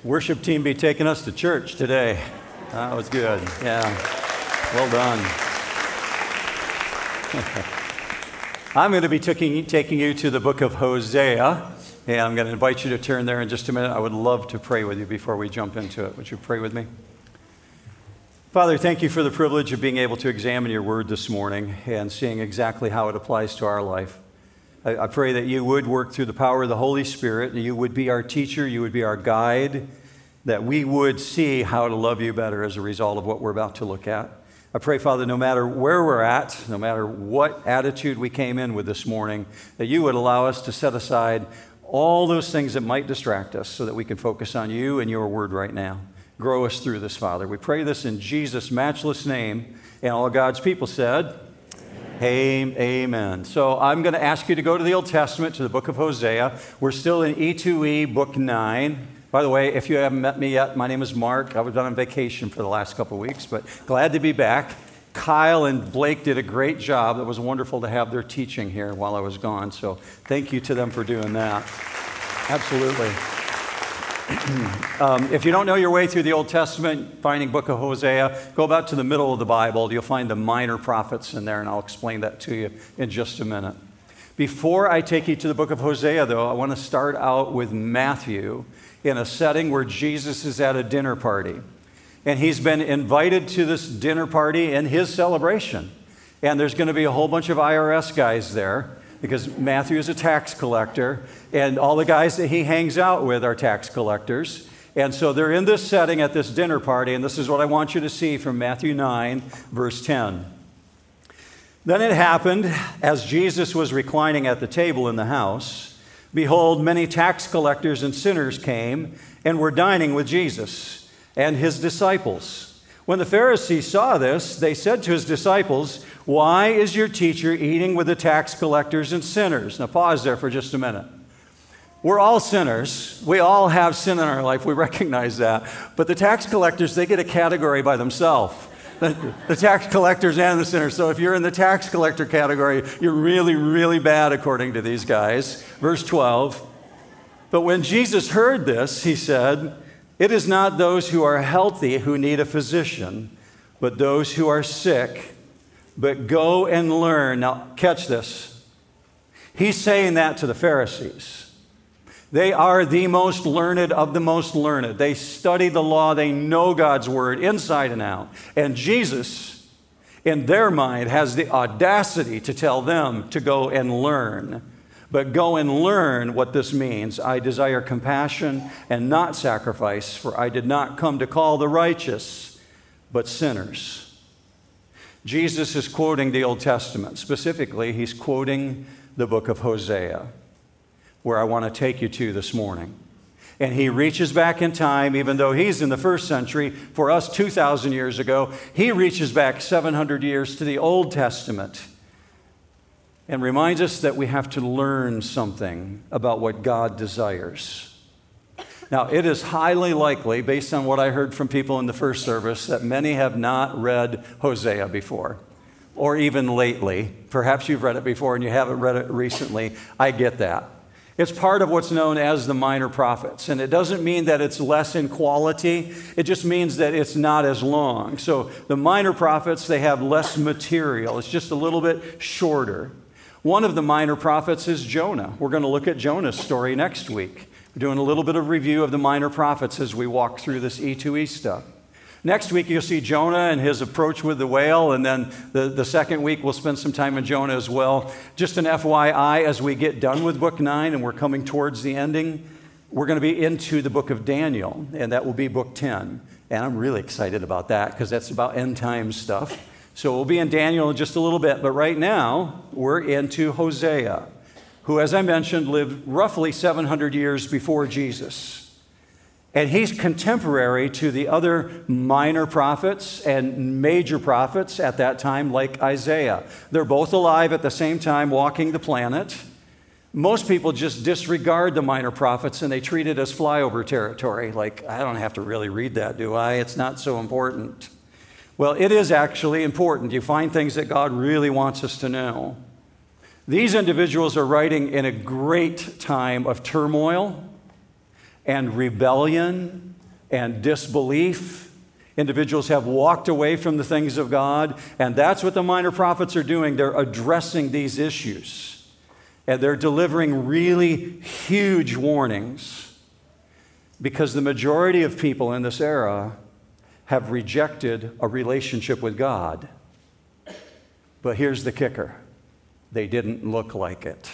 Worship team be taking us to church today. That was good. Yeah. Well done. I'm going to be taking you to the book of Hosea, and I'm going to invite you to turn there in just a minute. I would love to pray with you before we jump into it. Would you pray with me? Father, thank you for the privilege of being able to examine your word this morning and seeing exactly how it applies to our life. I pray that you would work through the power of the Holy Spirit, and you would be our teacher, you would be our guide, that we would see how to love you better as a result of what we're about to look at. I pray, Father, no matter where we're at, no matter what attitude we came in with this morning, that you would allow us to set aside all those things that might distract us so that we can focus on you and your word right now. Grow us through this, Father. We pray this in Jesus' matchless name, and all God's people said, Amen. So I'm going to ask you to go to the Old Testament, to the book of Hosea. We're still in E2E, book 9. By the way, if you haven't met me yet, my name is Mark. I was on vacation for the last couple of weeks, but glad to be back. Kyle and Blake did a great job. It was wonderful to have their teaching here while I was gone. So thank you to them for doing that. Absolutely. If you don't know your way through the Old Testament, finding book of Hosea, go back to the middle of the Bible. You'll find the minor prophets in there, and I'll explain that to you in just a minute. Before I take you to the book of Hosea, though, I want to start out with Matthew in a setting where Jesus is at a dinner party. And he's been invited to this dinner party in his celebration. And there's going to be a whole bunch of IRS guys there, because Matthew is a tax collector, and all the guys that he hangs out with are tax collectors. And so they're in this setting at this dinner party, and this is what I want you to see from Matthew 9, verse 10. Then it happened, as Jesus was reclining at the table in the house, behold, many tax collectors and sinners came and were dining with Jesus and his disciples. When the Pharisees saw this, they said to his disciples, "Why is your teacher eating with the tax collectors and sinners?" Now pause there for just a minute. We're all sinners. We all have sin in our life. We recognize that. But the tax collectors, they get a category by themselves. The tax collectors and the sinners. So if you're in the tax collector category, you're really, really bad according to these guys. Verse 12. But when Jesus heard this, he said, "It is not those who are healthy who need a physician, but those who are sick. But go and learn." Now, catch this. He's saying that to the Pharisees. They are the most learned of the most learned. They study the law. They know God's word inside and out. And Jesus, in their mind, has the audacity to tell them to go and learn. But go and learn what this means. I desire compassion and not sacrifice, for I did not come to call the righteous, but sinners. Jesus is quoting the Old Testament. Specifically, he's quoting the book of Hosea, where I want to take you to this morning. And he reaches back in time, even though he's in the first century. For us, 2,000 years ago, he reaches back 700 years to the Old Testament and reminds us that we have to learn something about what God desires. Now, it is highly likely, based on what I heard from people in the first service, that many have not read Hosea before, or even lately. Perhaps you've read it before and you haven't read it recently. I get that. It's part of what's known as the minor prophets, and it doesn't mean that it's less in quality. It just means that it's not as long. So the minor prophets, they have less material. It's just a little bit shorter. One of the minor prophets is Jonah. We're going to look at Jonah's story next week. We're doing a little bit of review of the minor prophets as we walk through this E2E stuff. Next week, you'll see Jonah and his approach with the whale, and then the second week, we'll spend some time in Jonah as well. Just an FYI, as we get done with book 9 and we're coming towards the ending, we're going to be into the book of Daniel, and that will be book 10. And I'm really excited about that because that's about end time stuff. So we'll be in Daniel in just a little bit, but right now, we're into Hosea, who, as I mentioned, lived roughly 700 years before Jesus. And he's contemporary to the other minor prophets and major prophets at that time, like Isaiah. They're both alive at the same time, walking the planet. Most people just disregard the minor prophets and they treat it as flyover territory. Like, I don't have to really read that, do I? It's not so important. Well, it is actually important. You find things that God really wants us to know. These individuals are writing in a great time of turmoil and rebellion and disbelief. Individuals have walked away from the things of God, and that's what the minor prophets are doing. They're addressing these issues, and they're delivering really huge warnings because the majority of people in this era have rejected a relationship with God. But here's the kicker. They didn't look like it.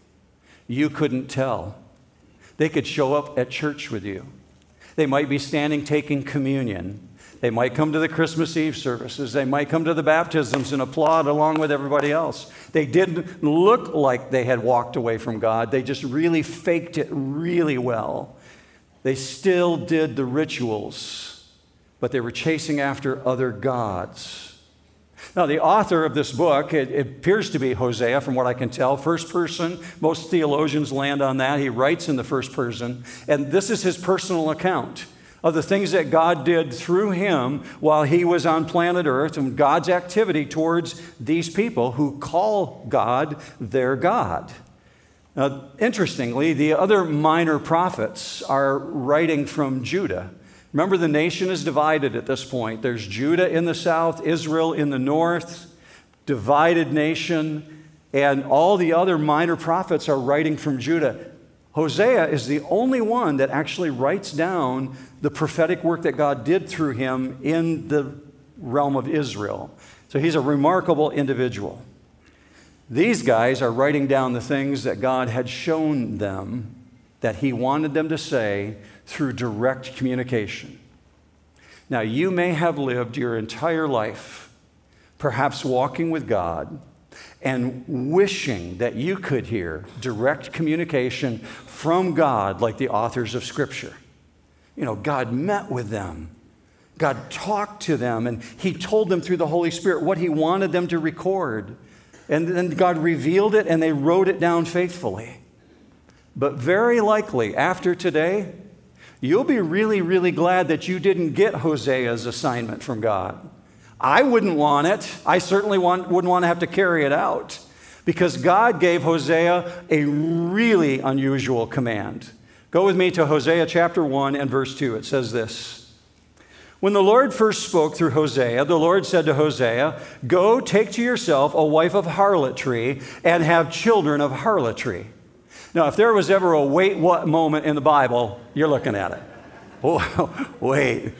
You couldn't tell. They could show up at church with you. They might be standing taking communion. They might come to the Christmas Eve services. They might come to the baptisms and applaud along with everybody else. They didn't look like they had walked away from God. They just really faked it really well. They still did the rituals, but they were chasing after other gods. Now, the author of this book, it appears to be Hosea, from what I can tell. First person, most theologians land on that. He writes in the first person, and this is his personal account of the things that God did through him while he was on planet Earth and God's activity towards these people who call God their God. Now, interestingly, the other minor prophets are writing from Judah. Remember, the nation is divided at this point. There's Judah in the south, Israel in the north, divided nation, and all the other minor prophets are writing from Judah. Hosea is the only one that actually writes down the prophetic work that God did through him in the realm of Israel. So he's a remarkable individual. These guys are writing down the things that God had shown them that he wanted them to say through direct communication. Now, you may have lived your entire life, perhaps walking with God, and wishing that you could hear direct communication from God like the authors of Scripture. You know, God met with them. God talked to them, and he told them through the Holy Spirit what he wanted them to record. And then God revealed it, and they wrote it down faithfully. But very likely, after today, you'll be really, really glad that you didn't get Hosea's assignment from God. I wouldn't want it. I certainly wouldn't want to have to carry it out, because God gave Hosea a really unusual command. Go with me to Hosea chapter 1 and verse 2. It says this: When the Lord first spoke through Hosea, the Lord said to Hosea, "Go, take to yourself a wife of harlotry and have children of harlotry." Now, if there was ever a wait what moment in the Bible, you're looking at it. Oh, wait,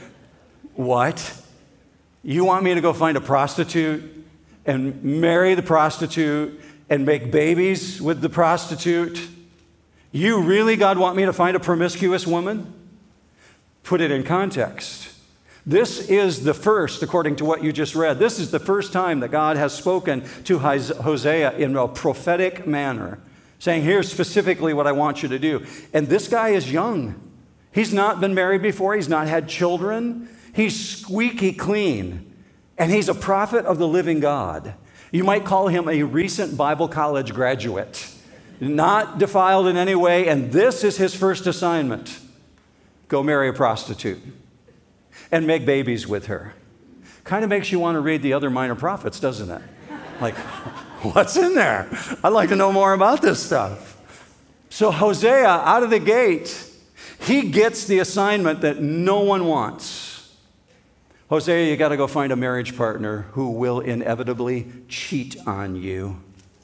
what? You want me to go find a prostitute and marry the prostitute and make babies with the prostitute? You really, God, want me to find a promiscuous woman? Put it in context. This is the first, according to what you just read, this is the first time that God has spoken to Hosea in a prophetic manner, saying, here's specifically what I want you to do. And this guy is young. He's not been married before. He's not had children. He's squeaky clean. And he's a prophet of the living God. You might call him a recent Bible college graduate, not defiled in any way. And this is his first assignment. Go marry a prostitute and make babies with her. Kind of makes you want to read the other minor prophets, doesn't it? Like, what's in there? I'd like to know more about this stuff. So Hosea, out of the gate, he gets the assignment that no one wants. Hosea, you got to go find a marriage partner who will inevitably cheat on you.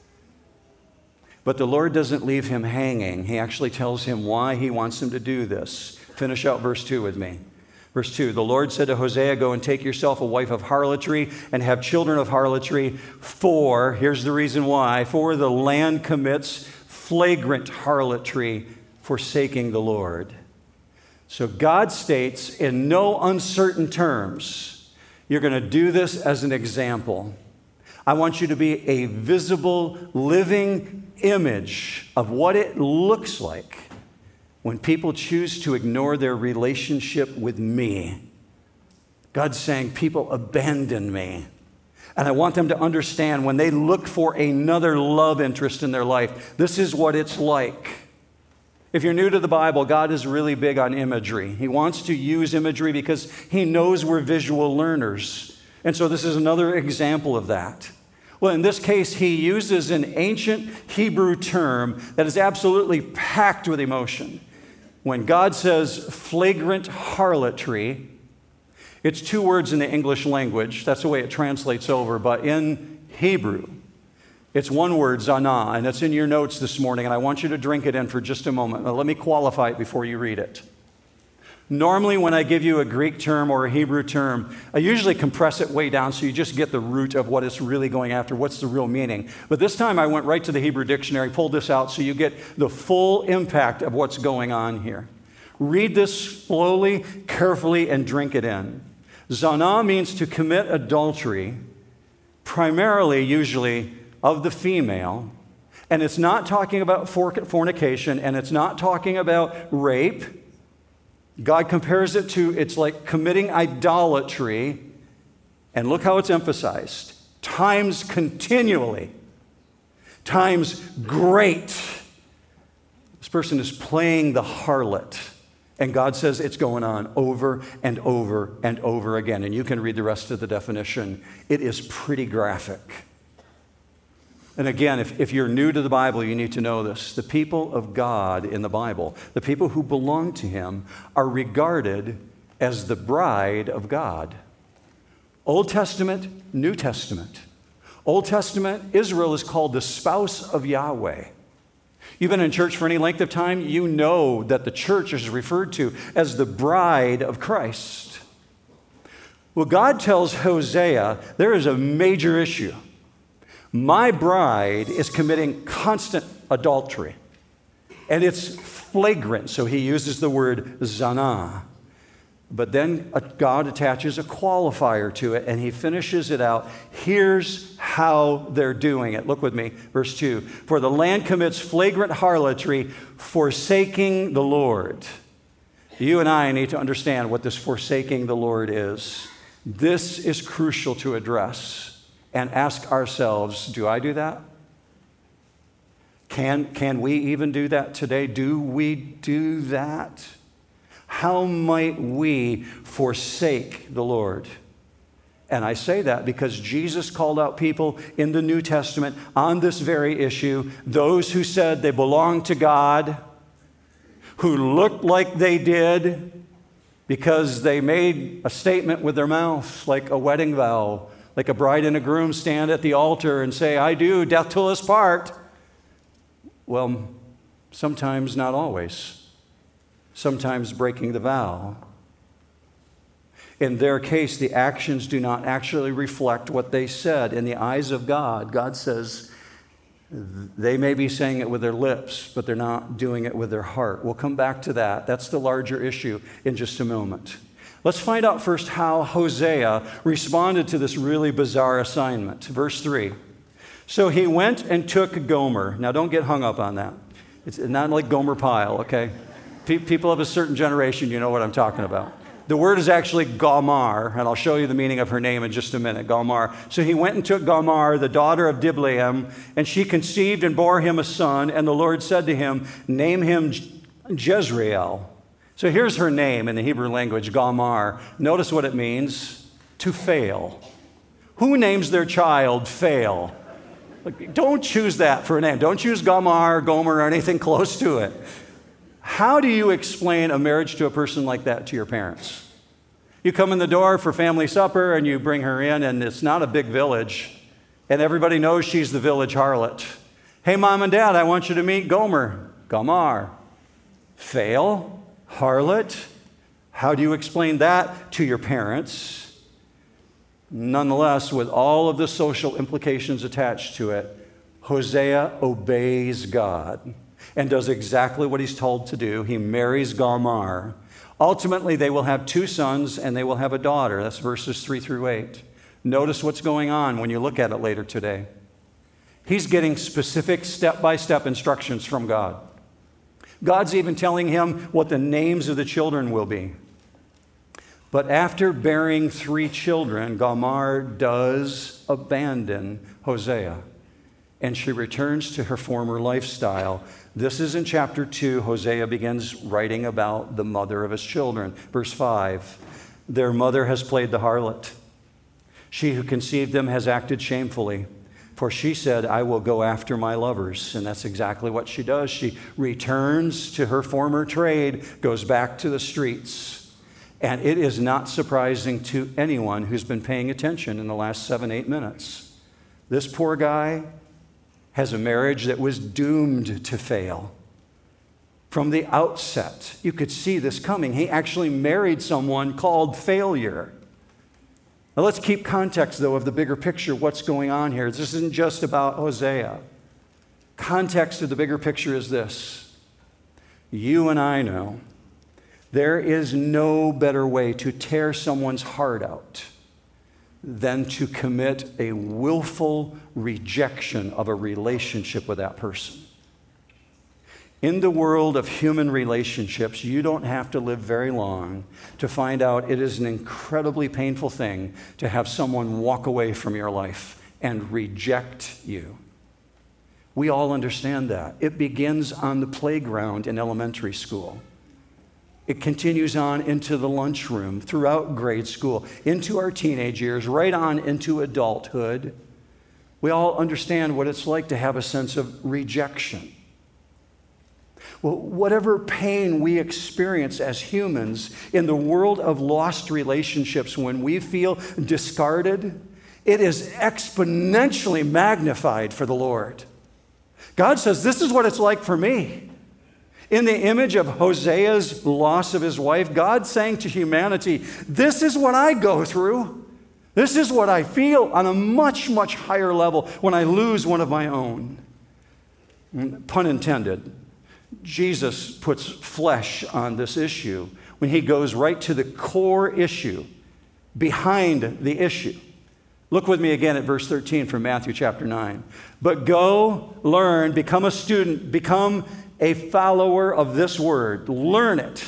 But the Lord doesn't leave him hanging. He actually tells him why he wants him to do this. Finish out verse 2 with me. Verse 2, the Lord said to Hosea, go and take yourself a wife of harlotry and have children of harlotry, for, here's the reason why, for the land commits flagrant harlotry, forsaking the Lord. So God states in no uncertain terms, you're going to do this as an example. I want you to be a visible, living image of what it looks like when people choose to ignore their relationship with me. God's saying, people abandon me. And I want them to understand when they look for another love interest in their life, this is what it's like. If you're new to the Bible, God is really big on imagery. He wants to use imagery because he knows we're visual learners. And so this is another example of that. Well, in this case, he uses an ancient Hebrew term that is absolutely packed with emotion. When God says flagrant harlotry, it's two words in the English language. That's the way it translates over. But in Hebrew, it's one word, zanah, and it's in your notes this morning, and I want you to drink it in for just a moment. Now, let me qualify it before you read it. Normally, when I give you a Greek term or a Hebrew term, I usually compress it way down so you just get the root of what it's really going after, what's the real meaning. But this time I went right to the Hebrew dictionary, pulled this out so you get the full impact of what's going on here. Read this slowly, carefully, and drink it in. Zanah means to commit adultery, primarily, usually, of the female. And it's not talking about fornication, and it's not talking about rape. God compares it to, it's like committing idolatry. And look how it's emphasized. Times continually. Times great. This person is playing the harlot. And God says it's going on over and over and over again. And you can read the rest of the definition. It is pretty graphic. And again, if you're new to the Bible, you need to know this. The people of God in the Bible, the people who belong to Him, are regarded as the bride of God. Old Testament, New Testament. Old Testament, Israel is called the spouse of Yahweh. You've been in church for any length of time, you know that the church is referred to as the bride of Christ. Well, God tells Hosea there is a major issue. My bride is committing constant adultery, and it's flagrant, so he uses the word zanah. But then God attaches a qualifier to it, and he finishes it out. Here's how they're doing it. Look with me, verse 2. For the land commits flagrant harlotry, forsaking the Lord. You and I need to understand what this forsaking the Lord is. This is crucial to address and ask ourselves, do I do that? Can we even do that today? Do we do that? How might we forsake the Lord? And I say that because Jesus called out people in the New Testament on this very issue, those who said they belonged to God, who looked like they did because they made a statement with their mouth, like a wedding vow, like a bride and a groom stand at the altar and say, I do, death till us part. Well, sometimes, not always. Sometimes breaking the vow. In their case, the actions do not actually reflect what they said. In the eyes of God, God says they may be saying it with their lips, but they're not doing it with their heart. We'll come back to that. That's the larger issue in just a moment. Let's find out first how Hosea responded to this really bizarre assignment. Verse 3. So he went and took Gomer. Now, don't get hung up on that. It's not like Gomer Pyle, okay? People of a certain generation, you know what I'm talking about. The word is actually Gomer, and I'll show you the meaning of her name in just a minute, Gomer. So he went and took Gomer, the daughter of Diblaim, and she conceived and bore him a son, and the Lord said to him, name him Jezreel. So here's her name in the Hebrew language, Gomer. Notice what it means, to fail. Who names their child fail? Don't choose that for a name. Don't choose Gomer, or anything close to it. How do you explain a marriage to a person like that to your parents? You come in the door for family supper and you bring her in, and it's not a big village, and everybody knows she's the village harlot. Hey, Mom and Dad, I want you to meet Gomer. Fail? Harlot? How do you explain that to your parents? Nonetheless, with all of the social implications attached to it, Hosea obeys God and does exactly what he's told to do. He marries Gomer. Ultimately, they will have 2 sons and they will have a daughter. That's verses 3 through 8. Notice what's going on when you look at it later today. He's getting specific step-by-step instructions from God. God's even telling him what the names of the children will be. But after bearing 3 children, Gomer does abandon Hosea, and she returns to her former lifestyle. This is in chapter 2. Hosea begins writing about the mother of his children. Verse 5, their mother has played the harlot. She who conceived them has acted shamefully. For she said, I will go after my lovers. And that's exactly what she does. She returns to her former trade, goes back to the streets. And it is not surprising to anyone who's been paying attention in the last 7-8 minutes. This poor guy has a marriage that was doomed to fail. From the outset, you could see this coming. He actually married someone called failure. Now let's keep context, though, of the bigger picture, what's going on here. This isn't just about Hosea. Context of the bigger picture is this. You and I know there is no better way to tear someone's heart out than to commit a willful rejection of a relationship with that person. In the world of human relationships, you don't have to live very long to find out it is an incredibly painful thing to have someone walk away from your life and reject you. We all understand that. It begins on the playground in elementary school. It continues on into the lunchroom, throughout grade school, into our teenage years, right on into adulthood. We all understand what it's like to have a sense of rejection. Well, whatever pain we experience as humans in the world of lost relationships, when we feel discarded, it is exponentially magnified for the Lord. God says, this is what it's like for me. In the image of Hosea's loss of his wife, God's saying to humanity, this is what I go through. This is what I feel on a much, much higher level when I lose one of my own. Pun intended. Jesus puts flesh on this issue when he goes right to the core issue, behind the issue. Look with me again at verse 13 from Matthew chapter 9. But go, learn, become a student, become a follower of this word. Learn it.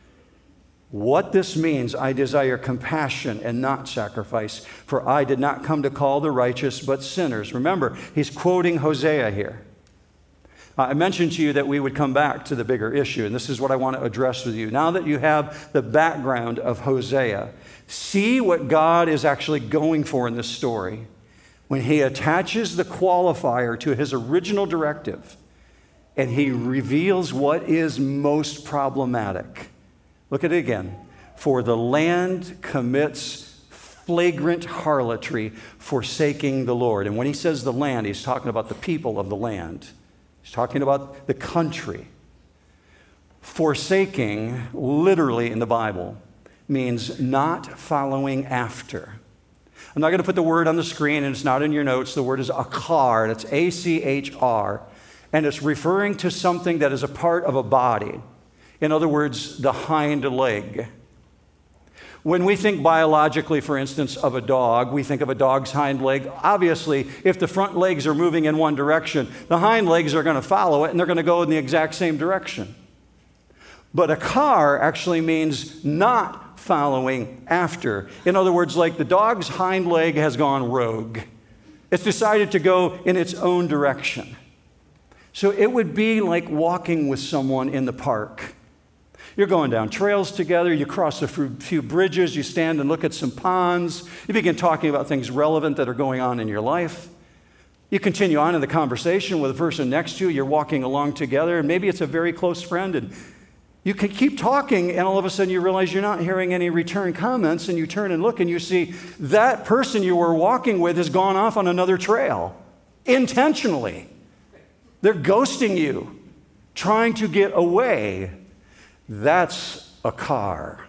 What this means, I desire compassion and not sacrifice, for I did not come to call the righteous but sinners. Remember, he's quoting Hosea here. I mentioned to you that we would come back to the bigger issue, and this is what I want to address with you. Now that you have the background of Hosea, see what God is actually going for in this story when he attaches the qualifier to his original directive and he reveals what is most problematic. Look at it again. For the land commits flagrant harlotry, forsaking the Lord. And when he says the land, he's talking about the people of the land. He's talking about the country. Forsaking, literally in the Bible, means not following after. I'm not going to put the word on the screen, and it's not in your notes. The word is achar. That's A-C-H-R. And it's referring to something that is a part of a body. In other words, the hind leg. When we think biologically, for instance, of a dog, we think of a dog's hind leg. Obviously, if the front legs are moving in one direction, the hind legs are going to follow it, and they're going to go in the exact same direction. But a car actually means not following after. In other words, like the dog's hind leg has gone rogue. It's decided to go in its own direction. So it would be like walking with someone in the park. You're going down trails together, you cross a few bridges, you stand and look at some ponds, you begin talking about things relevant that are going on in your life. You continue on in the conversation with the person next to you, you're walking along together, and maybe it's a very close friend, and you can keep talking, and all of a sudden you realize you're not hearing any return comments, and you turn and look, and you see that person you were walking with has gone off on another trail, intentionally. They're ghosting you, trying to get away. That's a car.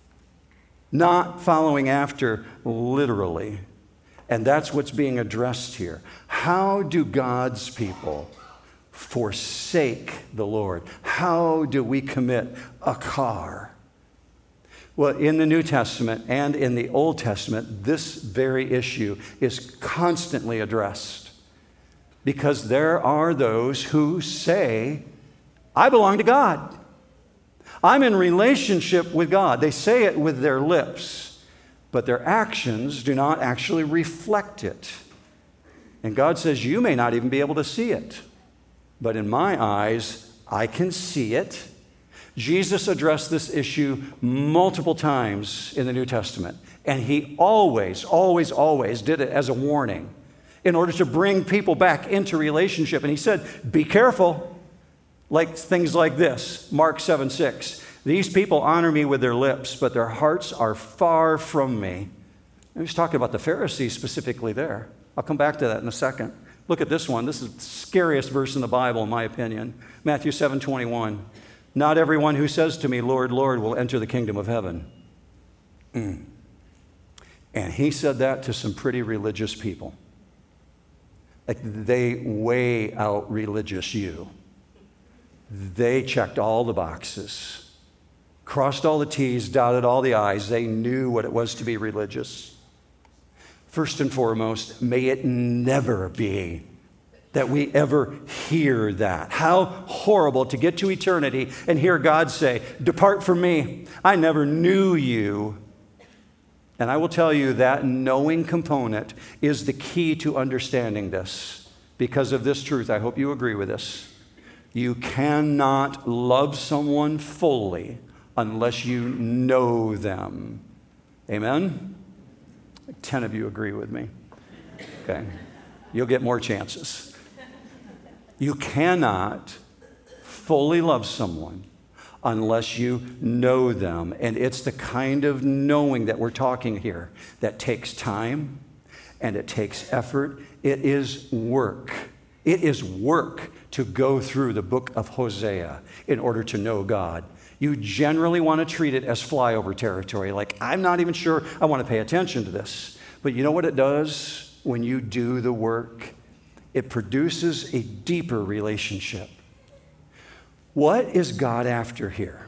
Not following after, literally. And that's what's being addressed here. How do God's people forsake the Lord? How do we commit a car? Well, in the New Testament and in the Old Testament, this very issue is constantly addressed. Because there are those who say, I belong to God. I'm in relationship with God. They say it with their lips, but their actions do not actually reflect it. And God says, you may not even be able to see it, but in my eyes, I can see it. Jesus addressed this issue multiple times in the New Testament, and he always, always, always did it as a warning. in order to bring people back into relationship. And he said, be careful, like things like this, Mark 7:6. These people honor me with their lips, but their hearts are far from me. And he's talking about the Pharisees specifically there. I'll come back to that in a second. Look at this one. This is the scariest verse in the Bible, in my opinion. Matthew 7:21. Not everyone who says to me, Lord, Lord, will enter the kingdom of heaven. And he said that to some pretty religious people. Like, they way out religious you. They checked all the boxes, crossed all the T's, dotted all the I's. They knew what it was to be religious. First and foremost, may it never be that we ever hear that. How horrible to get to eternity and hear God say, depart from me, I never knew you. And I will tell you that knowing component is the key to understanding this. Because of this truth, I hope you agree with this. You cannot love someone fully unless you know them. Amen? 10 of you agree with me. Okay. You'll get more chances. You cannot fully love someone unless you know them. And it's the kind of knowing that we're talking here that takes time and it takes effort. It is work. It is work to go through the book of Hosea in order to know God. You generally want to treat it as flyover territory, like, I'm not even sure I want to pay attention to this. But you know what it does when you do the work? It produces a deeper relationship. What is God after here?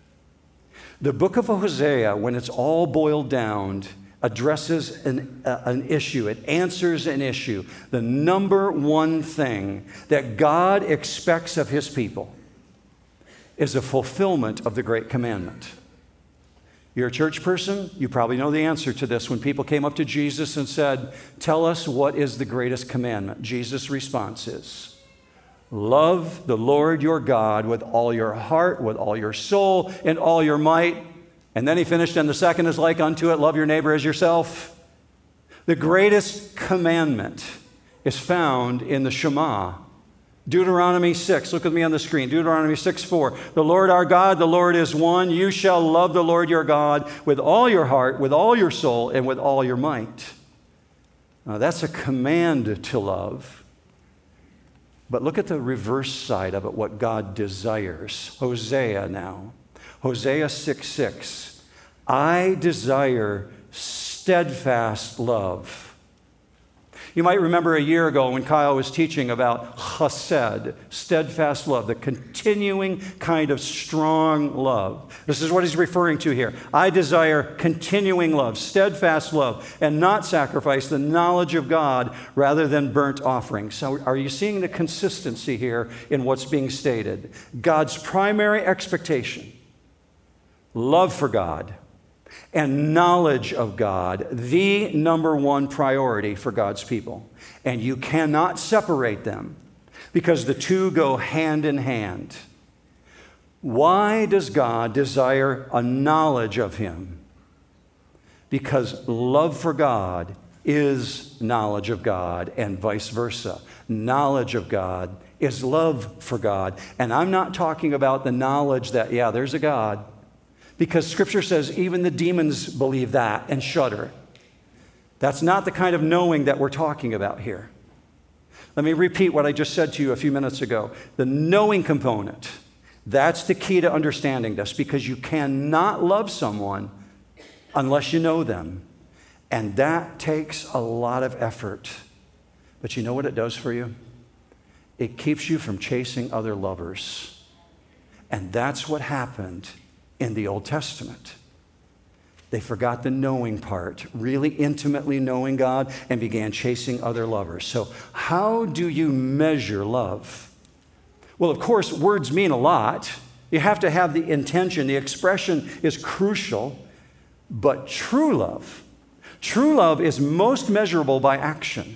The book of Hosea, when it's all boiled down, addresses an issue. It answers an issue. The number one thing that God expects of his people is a fulfillment of the great commandment. You're a church person, you probably know the answer to this. When people came up to Jesus and said, tell us what is the greatest commandment, Jesus' response is, love the Lord your God with all your heart, with all your soul, and all your might. And then he finished, and the second is like unto it, love your neighbor as yourself. The greatest commandment is found in the Shema. Deuteronomy 6, look with me on the screen. Deuteronomy 6:4. The Lord our God, the Lord is one. You shall love the Lord your God with all your heart, with all your soul, and with all your might. Now, that's a command to love. But look at the reverse side of it, what God desires. Hosea now. Hosea 6:6. I desire steadfast love. You might remember a year ago when Kyle was teaching about chesed, steadfast love, the continuing kind of strong love. This is what he's referring to here. I desire continuing love, steadfast love, and not sacrifice, the knowledge of God rather than burnt offerings. So are you seeing the consistency here in what's being stated? God's primary expectation, love for God, and knowledge of God, the number one priority for God's people. And you cannot separate them because the two go hand in hand. Why does God desire a knowledge of him? Because love for God is knowledge of God, and vice versa. Knowledge of God is love for God. And I'm not talking about the knowledge that, yeah, there's a God. Because Scripture says even the demons believe that and shudder. That's not the kind of knowing that we're talking about here. Let me repeat what I just said to you a few minutes ago. The knowing component, that's the key to understanding this, because you cannot love someone unless you know them. And that takes a lot of effort. But you know what it does for you? It keeps you from chasing other lovers. And that's what happened in the Old Testament. They forgot the knowing part, really intimately knowing God, and began chasing other lovers. So how do you measure love? Well, of course, words mean a lot. You have to have the intention. The expression is crucial. But true love is most measurable by action.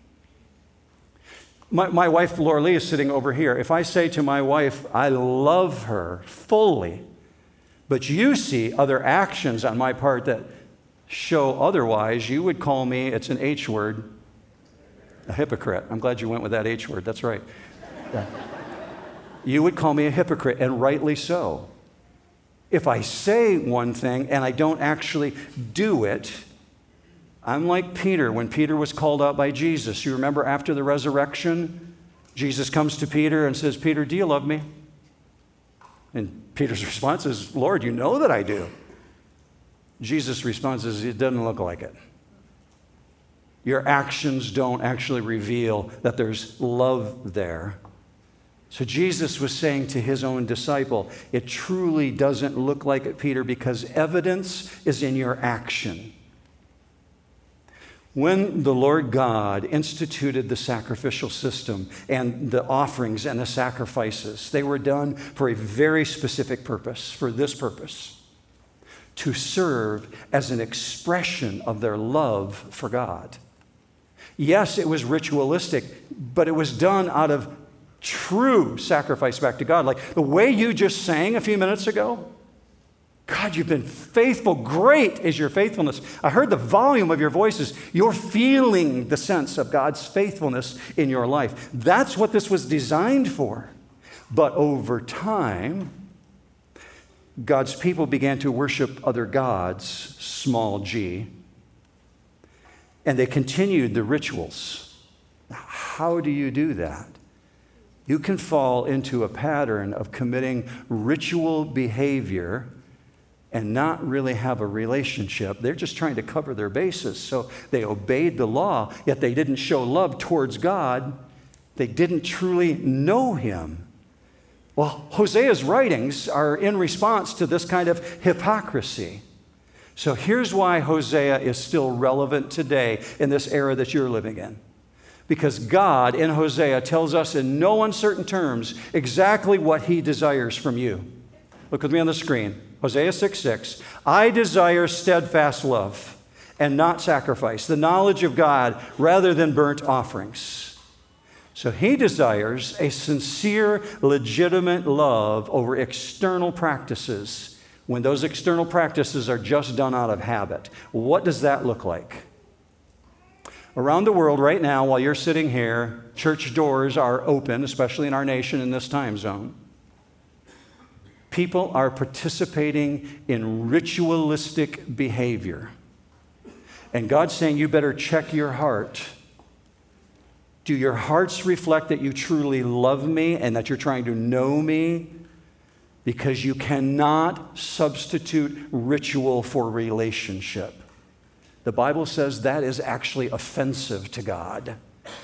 My wife, Laura Lee, is sitting over here. If I say to my wife, I love her fully, but you see other actions on my part that show otherwise, you would call me, it's an H word, A hypocrite. I'm glad you went with that H word. That's right. Yeah. You would call me a hypocrite, and rightly so. If I say one thing and I don't actually do it, I'm like Peter when Peter was called out by Jesus. You remember after the resurrection, Jesus comes to Peter and says, Peter, do you love me? And Peter's response is, Lord, you know that I do. Jesus' response is, it doesn't look like it. Your actions don't actually reveal that there's love there. So Jesus was saying to his own disciple, it truly doesn't look like it, Peter, because evidence is in your action. When the Lord God instituted the sacrificial system and the offerings and the sacrifices, they were done for a very specific purpose, for this purpose, to serve as an expression of their love for God. Yes, it was ritualistic, but it was done out of true sacrifice back to God. Like the way you just sang a few minutes ago, God, you've been faithful. Great is your faithfulness. I heard the volume of your voices. You're feeling the sense of God's faithfulness in your life. That's what this was designed for. But over time, God's people began to worship other gods, small g, and they continued the rituals. How do you do that? You can fall into a pattern of committing ritual behavior and not really have a relationship. They're just trying to cover their bases. So they obeyed the law, yet they didn't show love towards God. They didn't truly know him. Well, Hosea's writings are in response to this kind of hypocrisy. So here's why Hosea is still relevant today in this era that you're living in. Because God in Hosea tells us in no uncertain terms exactly what he desires from you. Look with me on the screen. Hosea 6:6. I desire steadfast love and not sacrifice, the knowledge of God rather than burnt offerings. So he desires a sincere, legitimate love over external practices when those external practices are just done out of habit. What does that look like? Around the world right now, while you're sitting here, church doors are open, especially in our nation in this time zone. People are participating in ritualistic behavior. And God's saying, you better check your heart. Do your hearts reflect that you truly love me and that you're trying to know me? Because you cannot substitute ritual for relationship. The Bible says that is actually offensive to God.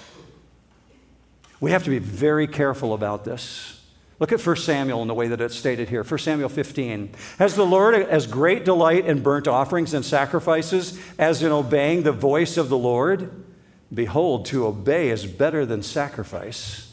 We have to be very careful about this. Look at 1 Samuel in the way that it's stated here. 1 Samuel 15. Has the Lord as great delight in burnt offerings and sacrifices as in obeying the voice of the Lord? Behold, to obey is better than sacrifice.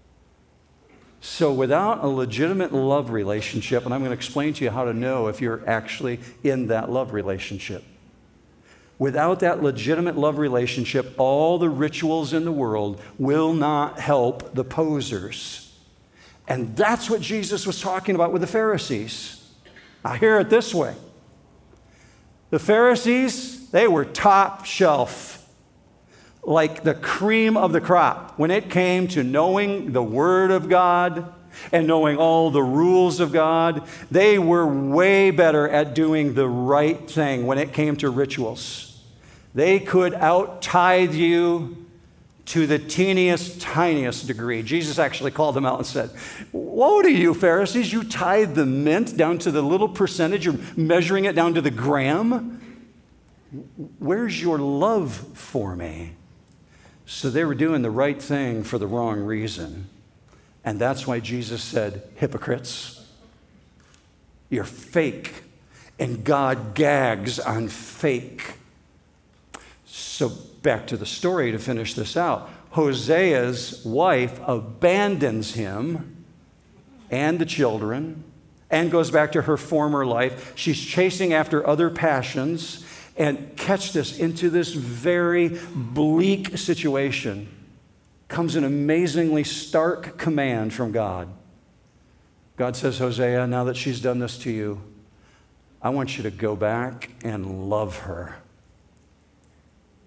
So without a legitimate love relationship, and I'm going to explain to you how to know if you're actually in that love relationship. Without that legitimate love relationship, all the rituals in the world will not help the posers. And that's what Jesus was talking about with the Pharisees. I hear it this way. The Pharisees, they were top shelf, like the cream of the crop when it came to knowing the Word of God and knowing all the rules of God. They were way better at doing the right thing when it came to rituals. They could out-tithe you to the teeniest, tiniest degree. Jesus actually called them out and said, woe to you, Pharisees, you tithe the mint down to the little percentage, you're measuring it down to the gram. Where's your love for me? So they were doing the right thing for the wrong reason. And that's why Jesus said, hypocrites, you're fake, and God gags on fake. So back to the story to finish this out. Hosea's wife abandons him and the children and goes back to her former life. She's chasing after other passions and catch this, into this very bleak situation comes an amazingly stark command from God. God says, Hosea, now that she's done this to you, I want you to go back and love her.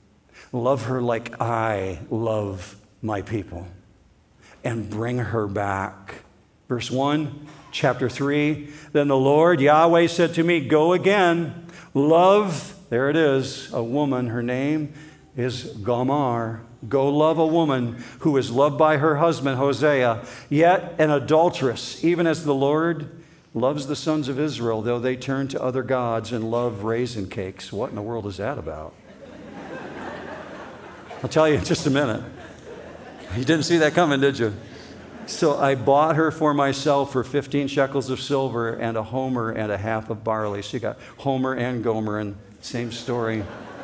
Love her like I love my people, and bring her back. Verse 1, chapter 3, then the Lord Yahweh said to me, go again, love, there it is, a woman, her name is Gomer. Go love a woman who is loved by her husband, Hosea, yet an adulteress, even as the Lord loves the sons of Israel, though they turn to other gods and love raisin cakes. What in the world is that about? I'll tell you in just a minute. You didn't see that coming, did you? So I bought her for myself for 15 shekels of silver and a homer and a half of barley. So you got Homer and Gomer, and same story.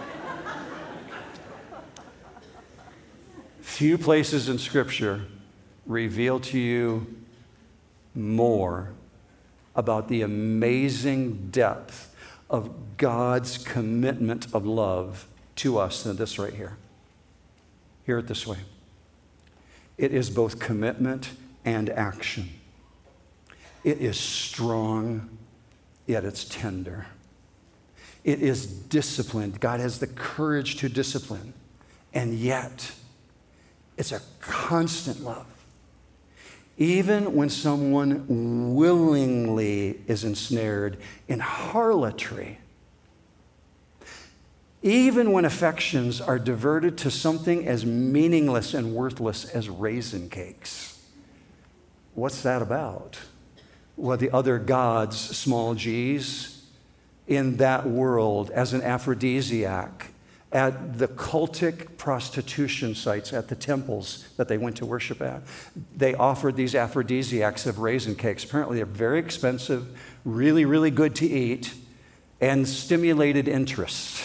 Few places in Scripture reveal to you more about the amazing depth of God's commitment of love to us than this right here. Hear it this way. It is both commitment and action. It is strong, yet it's tender. It is disciplined. God has the courage to discipline, and yet it's a constant love. Even when someone willingly is ensnared in harlotry, even when affections are diverted to something as meaningless and worthless as raisin cakes. What's that about? Well, the other gods, small g's, in that world as an aphrodisiac, at the cultic prostitution sites, at the temples that they went to worship at, they offered these aphrodisiacs of raisin cakes. Apparently, they're very expensive, really, really good to eat, and stimulated interest.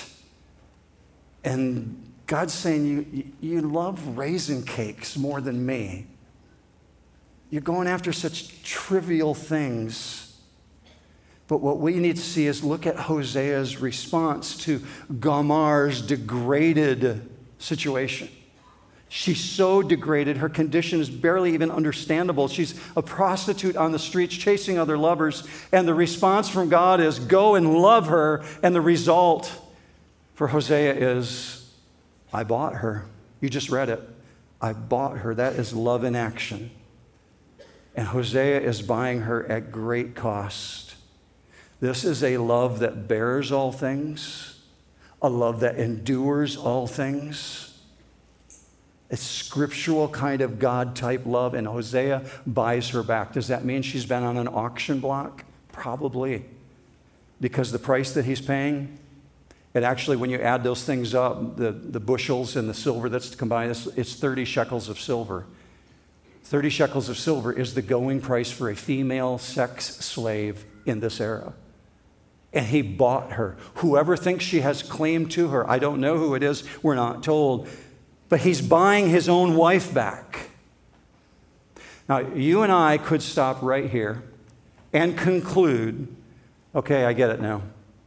And God's saying, you love raisin cakes more than me. You're going after such trivial things. But what we need to see is look at Hosea's response to Gomer's degraded situation. She's so degraded, her condition is barely even understandable. She's a prostitute on the streets chasing other lovers, and the response from God is, go and love her, and the result for Hosea is, I bought her. You just read it. I bought her. That is love in action. And Hosea is buying her at great cost. This is a love that bears all things, a love that endures all things. A scriptural kind of God-type love, and Hosea buys her back. Does that mean she's been on an auction block? Probably. Because the price that he's paying, it actually, when you add those things up, the bushels and the silver that's combined, it's 30 shekels of silver. 30 shekels of silver is the going price for a female sex slave in this era. And he bought her. Whoever thinks she has claim to her, I don't know who it is, we're not told, but he's buying his own wife back. Now, you and I could stop right here and conclude, okay, I get it now.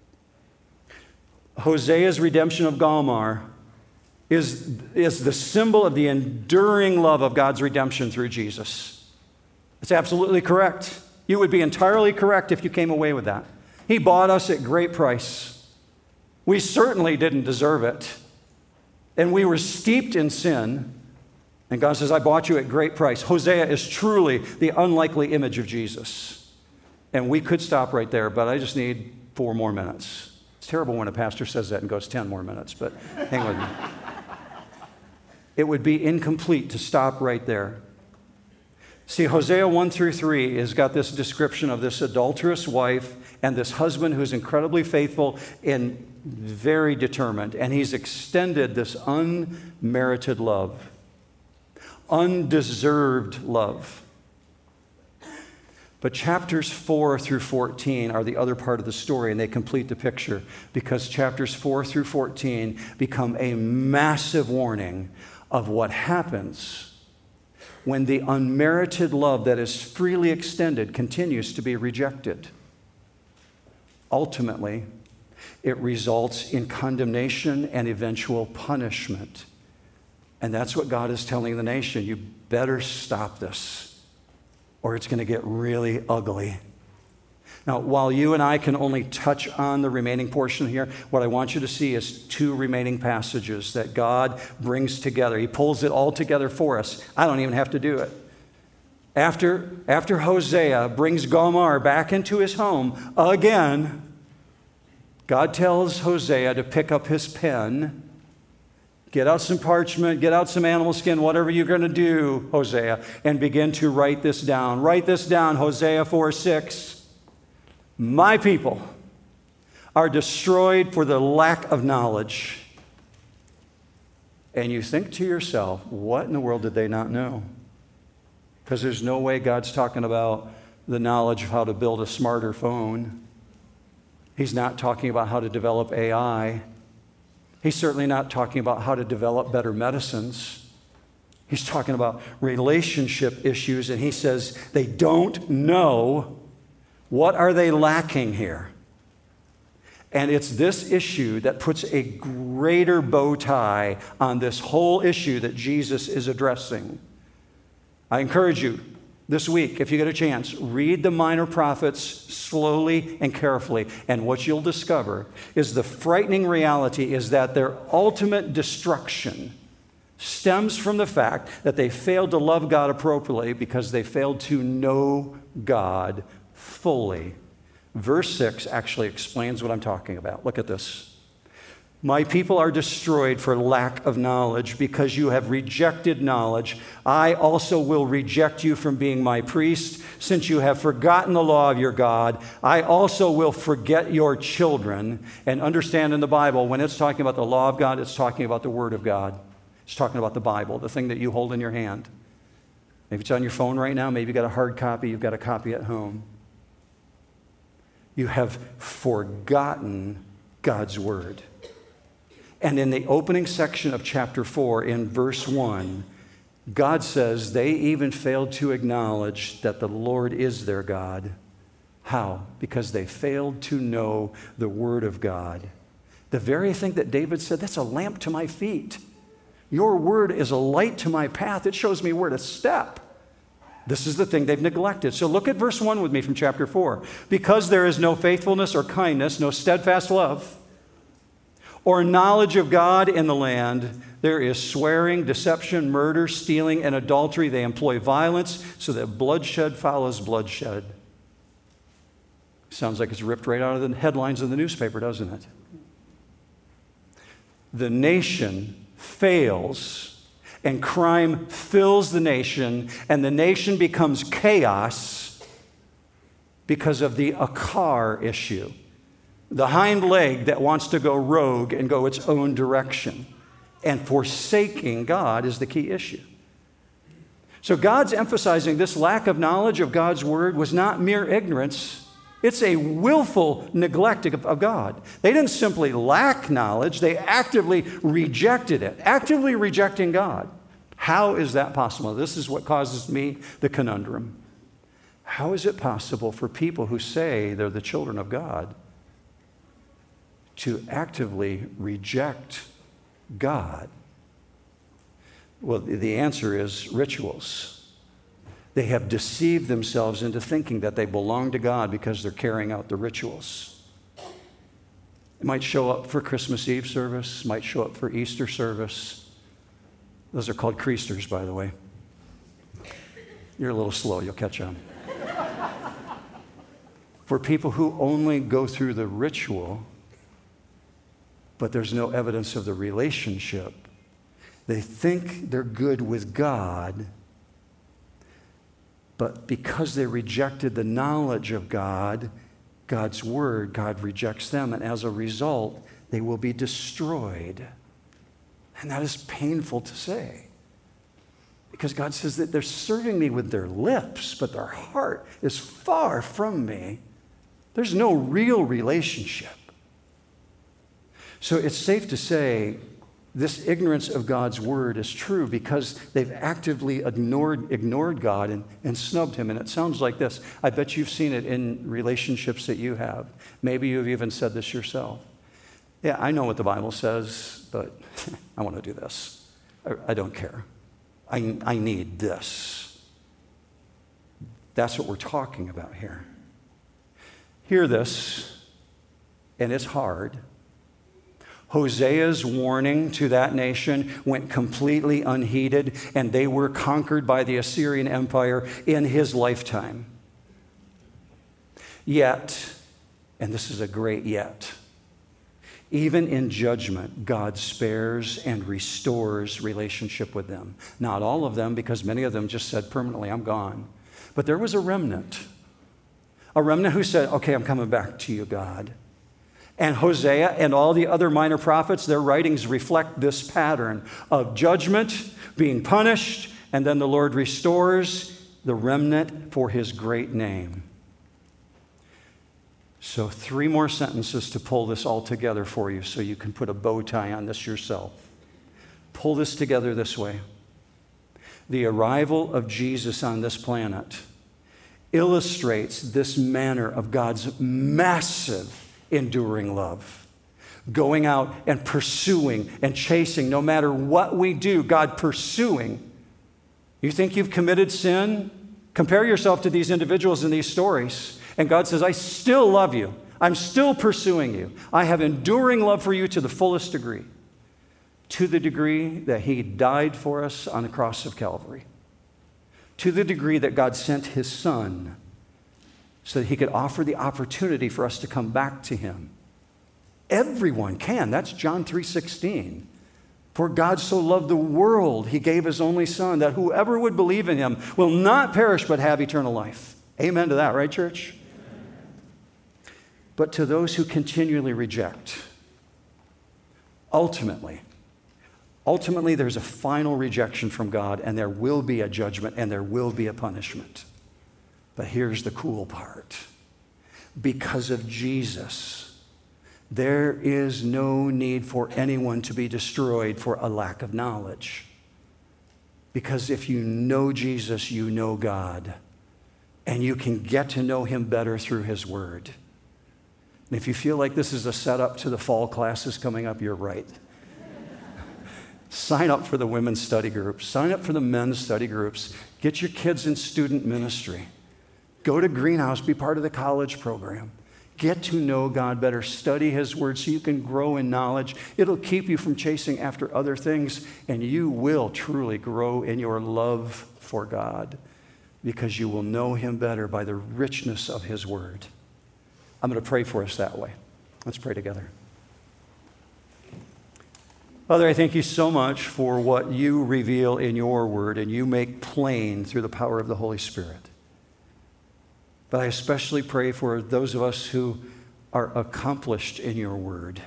Hosea's redemption of Gomer is the symbol of the enduring love of God's redemption through Jesus. It's absolutely correct. You would be entirely correct if you came away with that. He bought us at great price. We certainly didn't deserve it. And we were steeped in sin. And God says, I bought you at great price. Hosea is truly the unlikely image of Jesus. And we could stop right there, but I just need 4 more minutes. It's terrible when a pastor says that and goes 10 more minutes, but hang with me. It would be incomplete to stop right there. See, Hosea 1-3 has got this description of this adulterous wife and this husband who's incredibly faithful and very determined. And he's extended this unmerited love, undeserved love. But chapters 4-14 are the other part of the story, and they complete the picture because chapters 4-14 become a massive warning of what happens when the unmerited love that is freely extended continues to be rejected. Ultimately, it results in condemnation and eventual punishment. And that's what God is telling the nation. You better stop this, or it's going to get really ugly. Now, while you and I can only touch on the remaining portion here, what I want you to see is 2 remaining passages that God brings together. He pulls it all together for us. I don't even have to do it. After Hosea brings Gomer back into his home again, God tells Hosea to pick up his pen, get out some parchment, get out some animal skin, whatever you're going to do, Hosea, and begin to write this down. Write this down, Hosea 4:6. My people are destroyed for the lack of knowledge. And you think to yourself, what in the world did they not know? Because there's no way God's talking about the knowledge of how to build a smarter phone. He's not talking about how to develop AI. He's certainly not talking about how to develop better medicines. He's talking about relationship issues, and he says they don't know. What are they lacking here? And it's this issue that puts a greater bow tie on this whole issue that Jesus is addressing. I encourage you this week, if you get a chance, read the minor prophets slowly and carefully. And what you'll discover is the frightening reality is that their ultimate destruction stems from the fact that they failed to love God appropriately because they failed to know God fully. Verse 6 actually explains what I'm talking about. Look at this. My people are destroyed for lack of knowledge because you have rejected knowledge. I also will reject you from being my priest. Since you have forgotten the law of your God, I also will forget your children. And understand in the Bible, when it's talking about the law of God, it's talking about the Word of God. It's talking about the Bible, the thing that you hold in your hand. Maybe it's on your phone right now. Maybe you've got a hard copy. You've got a copy at home. You have forgotten God's Word. And in the opening section of chapter 4, in verse 1, God says they even failed to acknowledge that the Lord is their God. How? Because they failed to know the Word of God. The very thing that David said, that's a lamp to my feet. Your Word is a light to my path. It shows me where to step. This is the thing they've neglected. So look at verse 1 with me from chapter 4. Because there is no faithfulness or kindness, no steadfast love, or knowledge of God in the land, there is swearing, deception, murder, stealing, and adultery. They employ violence so that bloodshed follows bloodshed. Sounds like it's ripped right out of the headlines of the newspaper, doesn't it? The nation fails, and crime fills the nation, and the nation becomes chaos because of the Akar issue. The hind leg that wants to go rogue and go its own direction. And forsaking God is the key issue. So God's emphasizing this lack of knowledge of God's Word was not mere ignorance. It's a willful neglect of God. They didn't simply lack knowledge, they actively rejected it, actively rejecting God. How is that possible? This is what causes me the conundrum. How is it possible for people who say they're the children of God to actively reject God? Well, the answer is rituals. They have deceived themselves into thinking that they belong to God because they're carrying out the rituals. It might show up for Christmas Eve service, might show up for Easter service. Those are called creasters, by the way. You're a little slow, you'll catch on. For people who only go through the ritual, but there's no evidence of the relationship, they think they're good with God, but because they rejected the knowledge of God, God's Word, God rejects them, and as a result, they will be destroyed. And that is painful to say. Because God says that they're serving me with their lips, but their heart is far from me. There's no real relationship. So it's safe to say this ignorance of God's Word is true because they've actively ignored God and snubbed Him. And it sounds like this. I bet you've seen it in relationships that you have. Maybe you've even said this yourself. Yeah, I know what the Bible says, but I want to do this. I don't care. I need this. That's what we're talking about here. Hear this, and it's hard. Hosea's warning to that nation went completely unheeded, and they were conquered by the Assyrian Empire in his lifetime. Yet, and this is a great yet, even in judgment, God spares and restores relationship with them. Not all of them, because many of them just said permanently, I'm gone. But there was a remnant who said, okay, I'm coming back to you, God. And Hosea and all the other minor prophets, their writings reflect this pattern of judgment, being punished, and then the Lord restores the remnant for his great name. So 3 more sentences to pull this all together for you so you can put a bow tie on this yourself. Pull this together this way. The arrival of Jesus on this planet illustrates this manner of God's massive, enduring love. Going out and pursuing and chasing, no matter what we do, God pursuing. You think you've committed sin? Compare yourself to these individuals in these stories. And God says, I still love you. I'm still pursuing you. I have enduring love for you to the fullest degree. To the degree that he died for us on the cross of Calvary. To the degree that God sent his Son so that he could offer the opportunity for us to come back to him. Everyone can. That's John 3:16. For God so loved the world, he gave his only Son, that whoever would believe in him will not perish but have eternal life. Amen to that, right, church? But to those who continually reject, ultimately, there's a final rejection from God, and there will be a judgment, and there will be a punishment. But here's the cool part. Because of Jesus, there is no need for anyone to be destroyed for a lack of knowledge. Because if you know Jesus, you know God. And you can get to know him better through his word. And if you feel like this is a setup to the fall classes coming up, you're right. Sign up for the women's study groups. Sign up for the men's study groups. Get your kids in student ministry. Go to Greenhouse, be part of the college program. Get to know God better. Study his word so you can grow in knowledge. It'll keep you from chasing after other things, and you will truly grow in your love for God because you will know him better by the richness of his word. I'm going to pray for us that way. Let's pray together. Father, I thank you so much for what you reveal in your word and you make plain through the power of the Holy Spirit. But I especially pray for those of us who are accomplished in your word,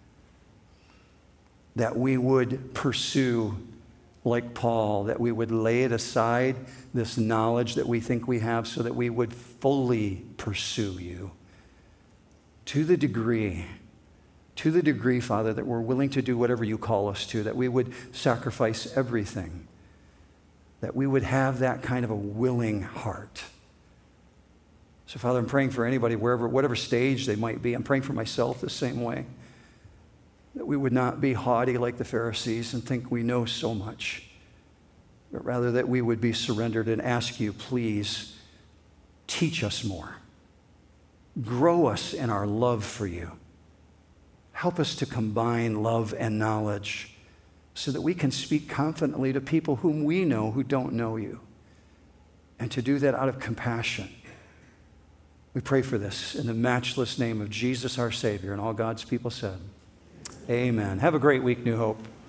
that we would pursue like Paul, that we would lay it aside, this knowledge that we think we have, so that we would fully pursue you. To the degree, Father, that we're willing to do whatever you call us to, that we would sacrifice everything, that we would have that kind of a willing heart. So, Father, I'm praying for anybody, whatever stage they might be. I'm praying for myself the same way, that we would not be haughty like the Pharisees and think we know so much, but rather that we would be surrendered and ask you, please, teach us more. Grow us in our love for you. Help us to combine love and knowledge so that we can speak confidently to people whom we know who don't know you, and to do that out of compassion. We pray for this in the matchless name of Jesus, our Savior, and all God's people said, amen. Have a great week, New Hope.